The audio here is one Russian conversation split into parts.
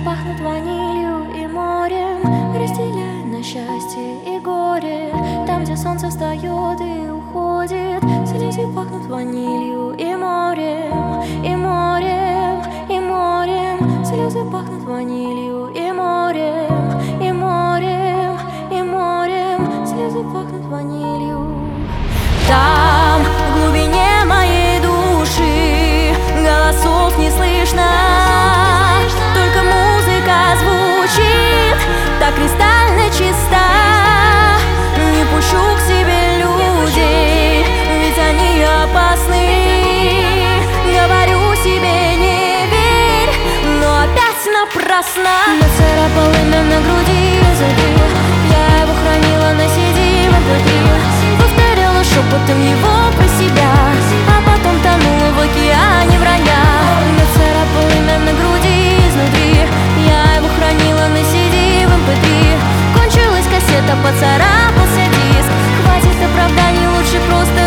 пахнут ванилью и морем, разделяя на счастье и горе. Там, где солнце встает и уходит, слезы пахнут ванилью и морем, и морем, и морем. Слезы пахнут ванилью и морем, и морем, и морем. Слезы пахнут ванилью. Там, в глубине моей души, голосов не слышно, только музыка звучит так кристально чиста. Не пущу к себе людей, ведь они опасны. Говорю себе не верь, но опять напрасно. Нацарапал имя на груди языки, я его хранила на CD в MP3. Повторяла шепотом его про себя, а потом тонула в океане вранья. Нацарапал имя на груди изнутри, я его хранила на CD в MP3. Кончилась кассета, поцарапался диск. Хватит оправданий, лучше просто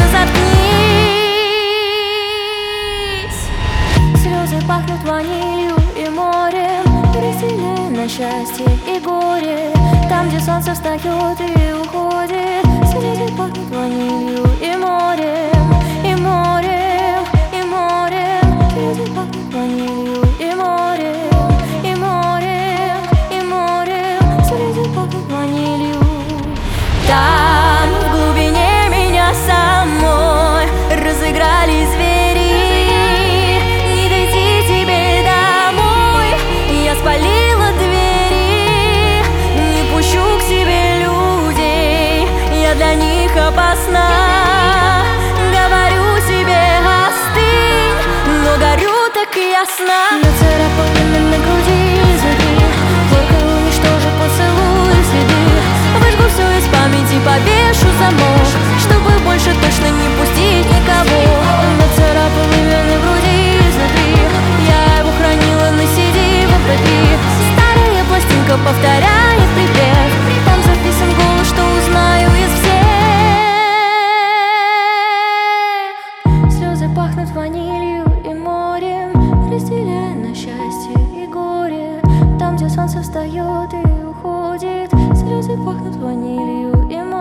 заткнись. Слезы пахнут ванилью и морем, разделяя на счастье и горе. Там, где солнце встает и уходит, слезы пахнут ванилью и морем, и морем, и морем. Слезы пахнут ванилью и морем, и морем, и морем. Слезы пахнут ванилью. Там, в глубине меня самой, разыграли звери. Не дойти тебе домой, я спалила двери. Не пущу к себе людей, я для них опасна. Говорю себе остынь, но горю так ясно. Нацарапал имя на груди изнутри, только уничтожу поцелуй следы. Выжгу все из памяти, повешу замок, чтобы больше точно не пустить никого. Нацарапал имя на груди изнутри, я его хранила на CD в MP3. Старая пластинка повторяет припев, там записан голос, что узнаю из всех. Слезы пахнут ванилью и морем, разделяя на счастье и горе. Там, где солнце встает и уходит, слезы пахнут ванилью и морем.